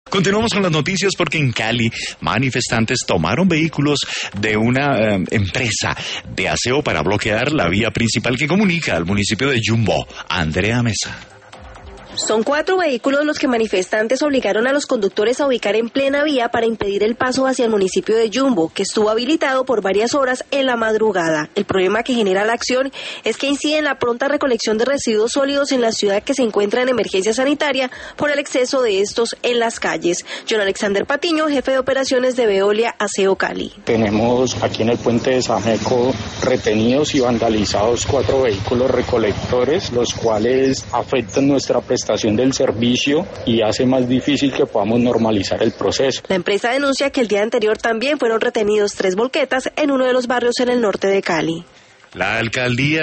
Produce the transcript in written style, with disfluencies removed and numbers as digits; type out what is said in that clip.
Continuamos con las noticias porque en Cali manifestantes tomaron vehículos de una empresa de aseo para bloquear la vía principal que comunica al municipio de Yumbo. Andrea Mesa. Son 4 vehículos los que manifestantes obligaron a los conductores a ubicar en plena vía para impedir el paso hacia el municipio de Yumbo, que estuvo habilitado por varias horas en la madrugada. El problema que genera la acción es que incide en la pronta recolección de residuos sólidos en la ciudad que se encuentra en emergencia sanitaria por el exceso de estos en las calles. John Alexander Patiño, jefe de operaciones de Veolia Aseo Cali. Tenemos aquí en el puente de Sameco retenidos y vandalizados 4 vehículos recolectores, los cuales afectan nuestra prestación del servicio y hace más difícil que podamos normalizar el proceso. La empresa denuncia que el día anterior también fueron retenidos 3 volquetas en uno de los barrios en el norte de Cali. La alcaldía